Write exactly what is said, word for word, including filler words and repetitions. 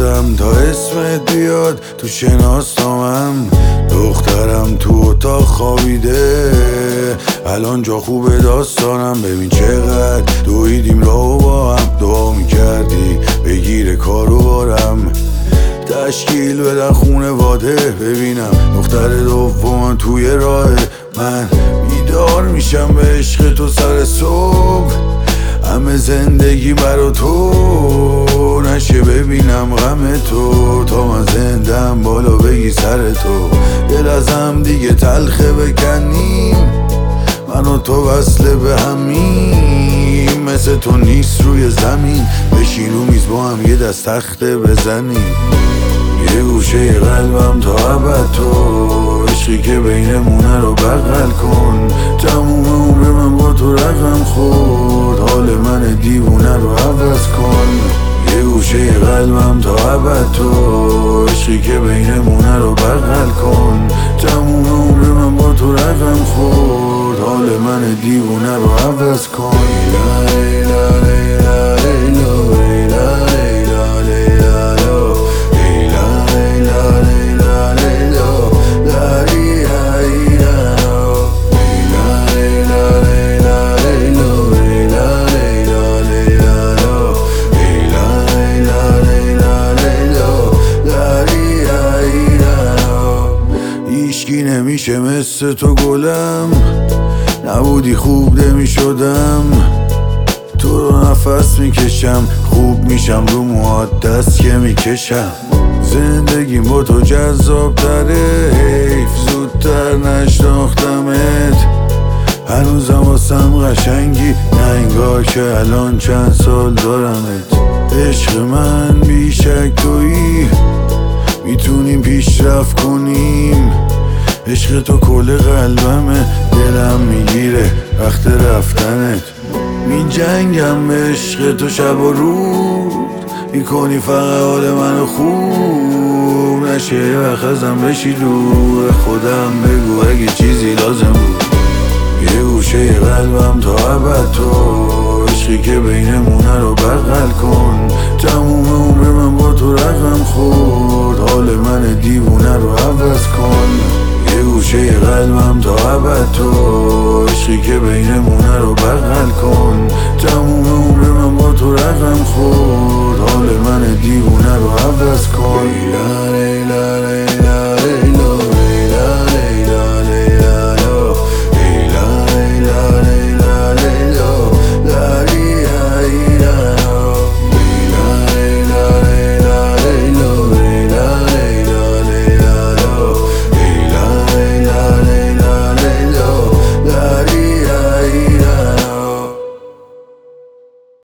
شدم تا اسمت بیاد تو شناسنامم. دخترم تو اتاق خوابیده، الان جا خوبه داستانم. ببین چقدر دویدیم راهو با هم، دعا میکردی بگیره کارو بارم. تشکیل بدن خونواده، ببینم دختر دوم توی راه من. بیدار میشم به عشق تو سر صبح، همه زندگی برا تو نشه ببینم غم تو. تا من زندم بالا بگی سر تو، دل ازم دیگه تلخه بکنیم، من و تو وصله به همیم. مثل تو نیست روی زمین، بشین رو میز با هم یه دست تخته بزنیم. یه گوشه قلبم تا ابد تو، عشقی که بینمونه رو بغل کن. تموم عمر من با تو رقم خورد، حال من دیوونه رو عوض کن. یه گوشه قلبم تا ابد تو، عشقی که بینمونه رو بغل کن. تموم عمر من با تو رقم خورد، حال من دیوونه رو عوض کن. هیچکی نمیشه مثل تو گلم، نبودی خوب نمیشدم. تو رو نفس میکشم، خوب میشم رو موهات دست که میکشم. زندگیم با تو جذاب تره، حیف زودتر نشناختمت. هنوزم واسم قشنگی، نه انگار که الان چند سال دارمت. عشق من بیشک تویی، میتونیم پیشرفت کنیم. عشق تو کل قلبمه، دلم میگیره وقت رفتنت. می جنگم به عشق تو شب و روز، میکنی فقط حال منو خوب. نشه یه وقت ازم بشی دور، خودم بگو اگه چیزی لازم بود. یه گوشه قلبم تا ابد تو، عشقی که بینمونه رو بغل کن. تموم عمر من با تو رقم خورد، حال من دیوونه رو عوض کن. یه گوشه قلبم تا ابد تو، عشقی که بینمونه رو بغل کن. تموم عمر من با تو رقم خورد، حال من دیوونه رو عوض